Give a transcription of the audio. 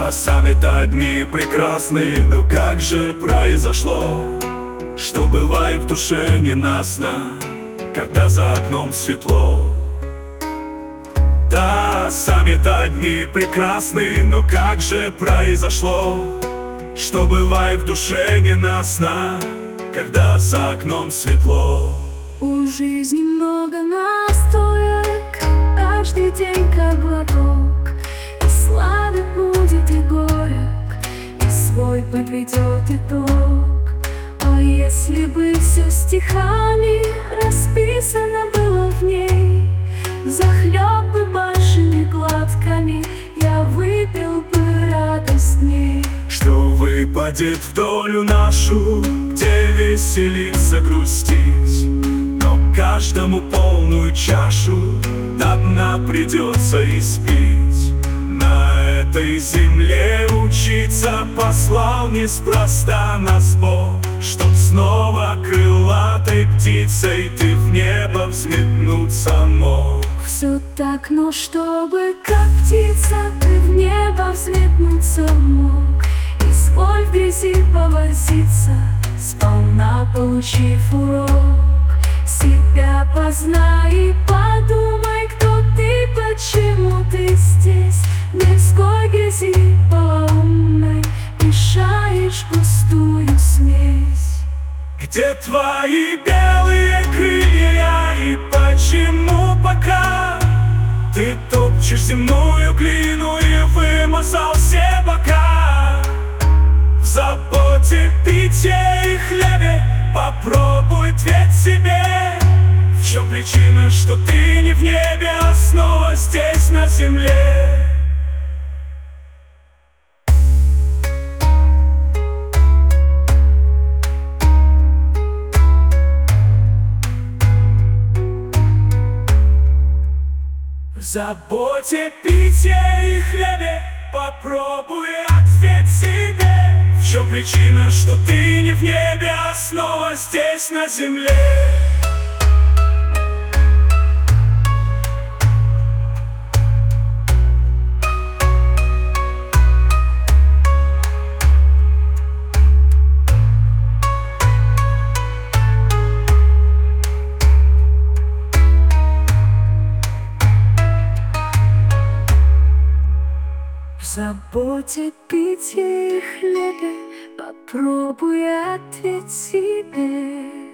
Да, сами-то дни прекрасные, но как же произошло, что бывает в душе ненастно, когда за окном светло? Да, сами-то дни прекрасные, но как же произошло, что бывает в душе ненастно, когда за окном светло? У жизни много настоек, каждый день как глоток, и сладок будет, и горек, и свой подведет итог. А если бы все стихами расписано было в ней, захлеб бы большими глотками я выпил бы радостней. Что выпадет в долю нашу, где веселиться, грустить, но каждому полную чашу до дна придется испить. На этой земле учиться послал неспроста нас Бог, чтоб снова крылатой птицей ты в небо взметнуться мог. Все так, но чтобы как птица ты в небо взметнуться мог, и свой в грязи повозиться, сполна получив урок. Себя познай и подумай, кто ты, почему ты здесь, мирской грязи полоумной мешаешь густую смесь. Где твои белые крылья и почему пока ты топчешь земную глину и вымазал все бока? В заботе, питье и хлебе попробуй ответь себе, в чем причина, что ты не в небе, а снова здесь на земле? В заботе, питье и хлебе попробуй ответь себе, в чем причина, что ты не в небе, а снова здесь на земле? В заботе, питье и хлебе попробуй ответь себе.